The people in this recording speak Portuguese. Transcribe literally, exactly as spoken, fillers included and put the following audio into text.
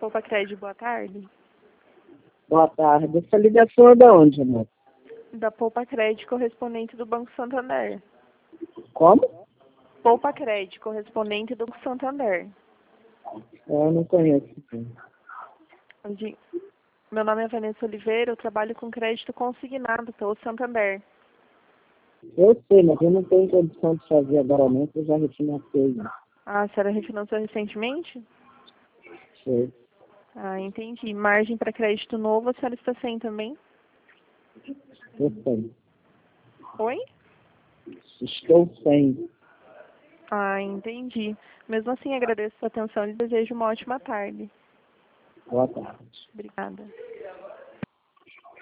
Poupa Crédito, boa tarde. Boa tarde. Essa ligação é de onde, amor? Da Poupa Crédito, correspondente do Banco Santander. Como? Poupa Crédito, correspondente do Banco Santander. Eu não conheço. De- Meu nome é Vanessa Oliveira, eu trabalho com crédito consignado pelo Santander. Eu sei, mas eu não tenho condição de fazer agora não, porque eu já refinancei. Né? Ah, a senhora refinanciou recentemente? Sei. Ah, entendi. Margem para crédito novo, a senhora está sem também? Eu sei. Oi? Estou sem. Ah, entendi. Mesmo assim, agradeço a sua atenção e desejo uma ótima tarde. Boa tarde. Obrigada.